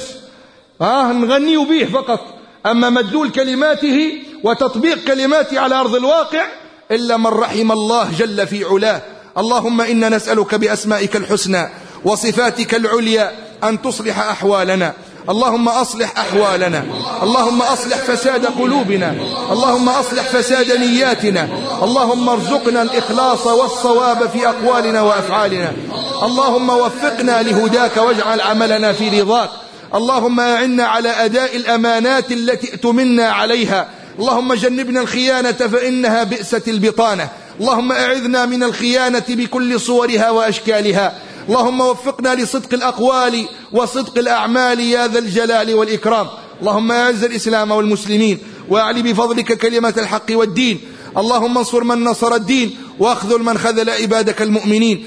S1: آه نغني به فقط، أما مدلول كلماته وتطبيق كلماته على أرض الواقع إلا من رحم الله جل في علاه. اللهم إنا نسألك بأسمائك الحسنى وصفاتك العليا أن تصلح أحوالنا. اللهم أصلح أحوالنا، اللهم أصلح فساد قلوبنا، اللهم أصلح فساد نياتنا، اللهم ارزقنا الإخلاص والصواب في أقوالنا وأفعالنا، اللهم وفقنا لهداك واجعل عملنا في رضاك، اللهم أعنا على أداء الأمانات التي ائتمنا عليها، اللهم جنبنا الخيانة فإنها بئست البطانة، اللهم أعذنا من الخيانة بكل صورها وأشكالها، اللهم وفقنا لصدق الأقوال وصدق الأعمال يا ذا الجلال والإكرام. اللهم أعز الإسلام والمسلمين وأعلي بفضلك كلمة الحق والدين، اللهم انصر من نصر الدين واخذل من خذل عبادك المؤمنين.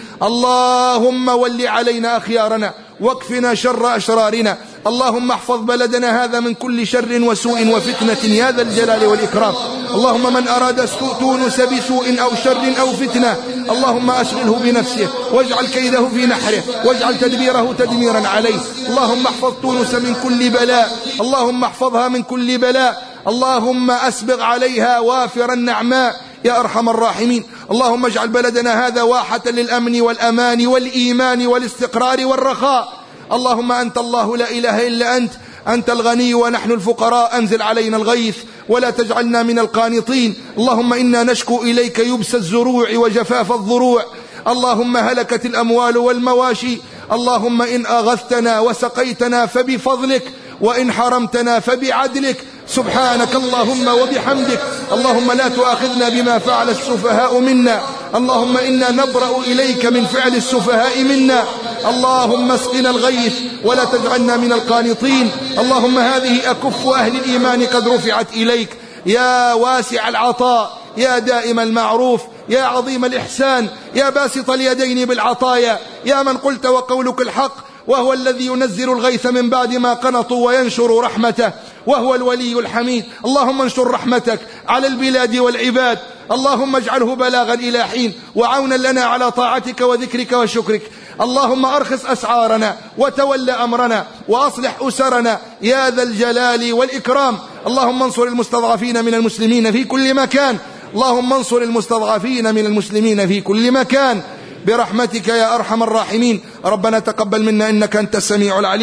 S1: اللهم ول علينا أخيارنا واكفنا شر أشرارنا، اللهم احفظ بلدنا هذا من كل شر وسوء وفتنة يا ذا الجلال والإكرام. اللهم من أراد تونس بسوء أو شر أو فتنة اللهم أشغله بنفسه واجعل كيده في نحره واجعل تدبيره تدميرا عليه. اللهم احفظ تونس من كل بلاء، اللهم احفظها من كل بلاء، اللهم أسبغ عليها وافر النعماء يا أرحم الراحمين. اللهم اجعل بلدنا هذا واحة للأمن والأمان والإيمان والاستقرار والرخاء. اللهم أنت الله لا إله إلا أنت، أنت الغني ونحن الفقراء، أنزل علينا الغيث ولا تجعلنا من القانطين. اللهم إنا نشكو إليك يبس الزروع وجفاف الضروع، اللهم هلكت الأموال والمواشي، اللهم إن أغثتنا وسقيتنا فبفضلك وإن حرمتنا فبعدلك. سبحانك اللهم وبحمدك، اللهم لا تؤاخذنا بما فعل السفهاء منا، اللهم إنا نبرأ إليك من فعل السفهاء منا، اللهم اسقنا الغيث ولا تجعلنا من القانطين. اللهم هذه أكف أهل الإيمان قد رفعت إليك يا واسع العطاء، يا دائم المعروف، يا عظيم الإحسان، يا باسط اليدين بالعطايا، يا من قلت وقولك الحق، وهو الذي ينزل الغيث من بعد ما قنطوا وينشر رحمته، وهو الولي الحميد. اللهم انشر رحمتك على البلاد والعباد، اللهم اجعله بلاغا إلى حين وعونا لنا على طاعتك وذكرك وشكرك. اللهم أرخص أسعارنا وتول أمرنا وأصلح أسرنا يا ذا الجلال والإكرام. اللهم انصر المستضعفين من المسلمين في كل مكان، اللهم انصر المستضعفين من المسلمين في كل مكان برحمتك يا أرحم الراحمين. ربنا تقبل منا إنك أنت السميع العليم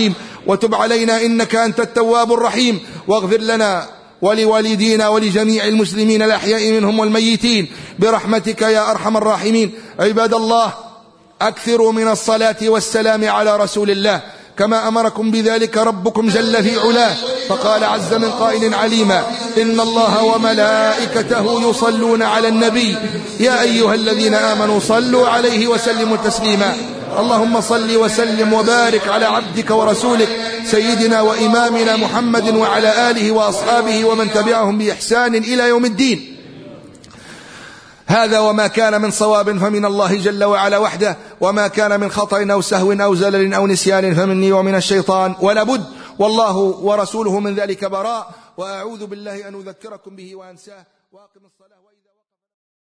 S1: وتب علينا إنك أنت التواب الرحيم، واغفر لنا ولوالدينا ولجميع المسلمين الأحياء منهم والميتين برحمتك يا أرحم الراحمين. عباد الله، أكثروا من الصلاة والسلام على رسول الله كما أمركم بذلك ربكم جل في علاه، فقال عز من قائل عليما: إن الله وملائكته يصلون على النبي يا أيها الذين آمنوا صلوا عليه وسلموا تسليما. اللهم صل وسلم وبارك على عبدك ورسولك سيدنا وإمامنا محمد وعلى آله وأصحابه ومن تبعهم بإحسان إلى يوم الدين. هذا وما كان من صواب فمن الله جل وعلا وحده، وما كان من خطأ أو سهو أو زلل أو نسيان فمني ومن الشيطان، ولا بد والله ورسوله من ذلك براء. وأعوذ بالله أن أذكركم به وأنساه. وأقم الصلاة.